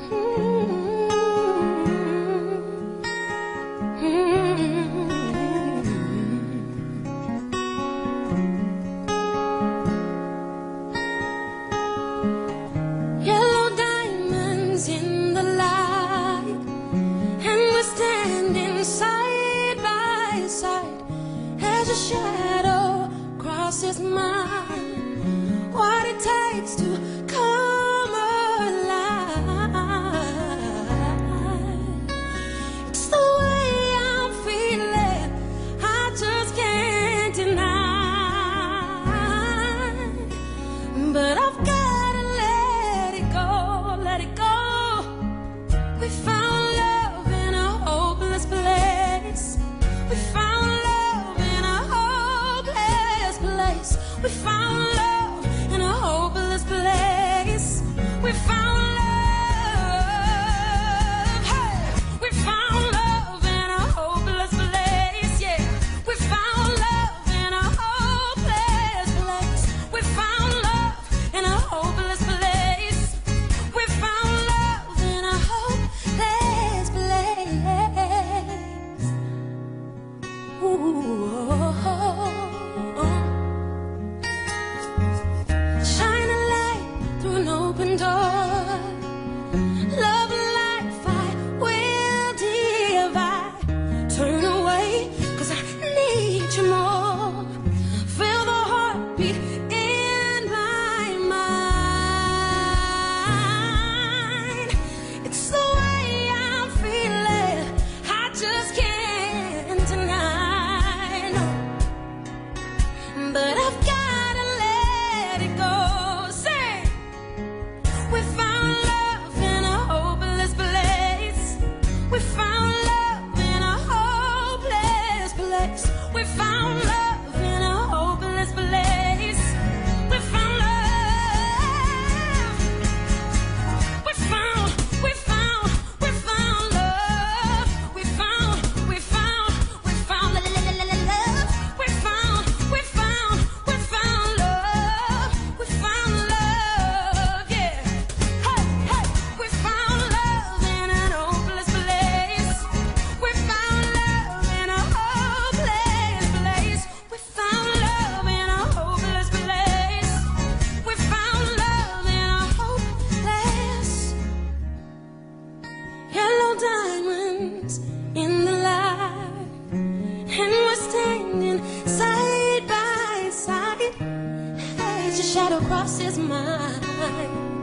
Yellow diamonds in the light, and we're standing side by side as a shadow crosses mine. What it takes to come alive, it's the way I'm feeling, I just can't deny. But I've gotta let it go, let it go. We found love in a hopeless place. We found love in a hopeless place. We found love in a hopeless place. We found love. Hey, we found love in a hopeless place. Yeah, we found love in a hopeless place. We found love in a hopeless place. We found love in a hopeless place. Ooh. Shine a light through an open door. Love and life I will divide. Turn away, 'cause I need you more. Feel the heartbeat in my mind. It's the way I'm feeling, I just can't deny. No. But I've gotta let it go. Say, we found love in a hopeless place. We found love in a hopeless place. We found love in a hopeless place. We found love. We found love. We found love. We found love. We found love. We found love. We found love, yeah. Hey, hey, we found love in an hopeless place. We found love in a hopeless place. We found love in a hopeless place. We found love in a hopeless. Yellow diamonds in the light, and we're standing side by side as your shadow crosses mine.